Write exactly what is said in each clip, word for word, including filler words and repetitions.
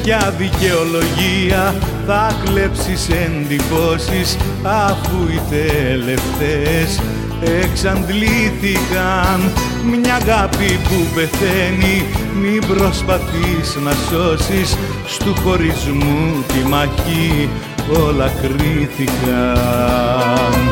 ποια δικαιολογία θα κλέψεις εντυπώσεις, αφού οι τελευταίες εξαντλήθηκαν. Μια αγάπη που πεθαίνει μην προσπαθείς να σώσεις, στου χωρισμού τη μαχή όλα κρίθηκαν.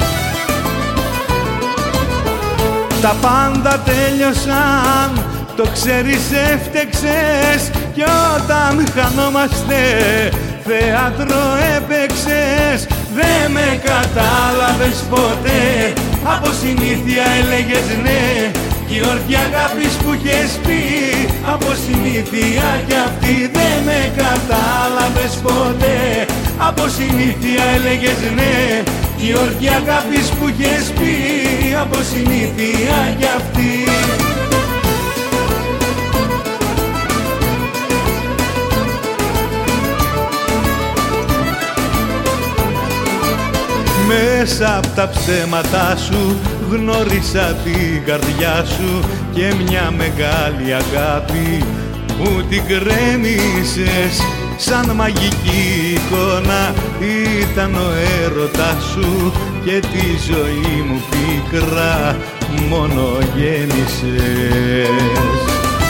Τα πάντα τέλειωσαν, το ξέρεις, έφτεξες, κι όταν χανόμαστε θέατρο έπαιξες. Δε με κατάλαβες ποτέ, από συνήθεια έλεγες ναι, κι η όρκη αγάπης που είχες πει, από συνήθεια κι αυτή. Δε με κατάλαβες ποτέ, από συνήθεια έλεγες ναι, κι η όρκη αγάπης που είχες πει, από συνήθεια κι αυτή. Μέσα απ' τα ψέματά σου γνώρισα την καρδιά σου και μια μεγάλη αγάπη που την κρέμισες. Σαν μαγική εικόνα ήταν ο έρωτας σου και τη ζωή μου πίκρα μόνο γέμισες.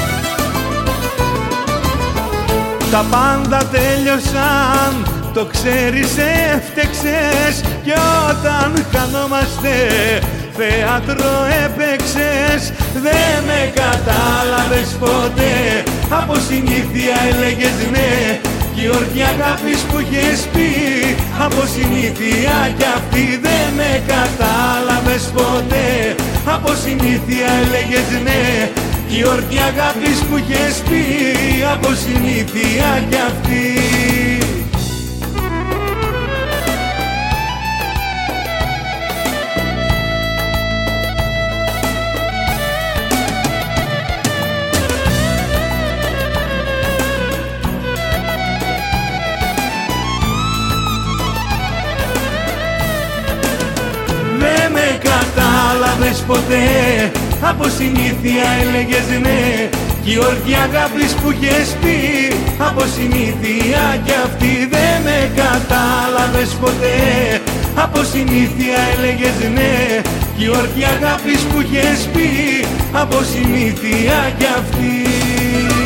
Τα πάντα τέλειωσαν, το ξέρεις, έφτεξες, κι όταν χανόμαστε θέατρο έπαιξες. Δε με κατάλαβες ποτέ, από συνήθεια έλεγες ναι, κι η όρκη αγάπης που είχες πει, από συνήθεια κι αυτή. Δε με κατάλαβες ποτέ, από συνήθεια έλεγες ναι, κι η όρκη αγάπης που είχες πει, από συνήθεια κι αυτή. Κατάλαβες ποτέ, από συνήθεια έλεγες ναι, κι η όρκη αγάπης που είχες πει, από συνήθεια κι αυτή. Δε με κατάλαβες ποτέ, από συνήθεια έλεγες ναι, κι η όρκη αγάπης που είχες πει, από συνήθεια κι αυτή.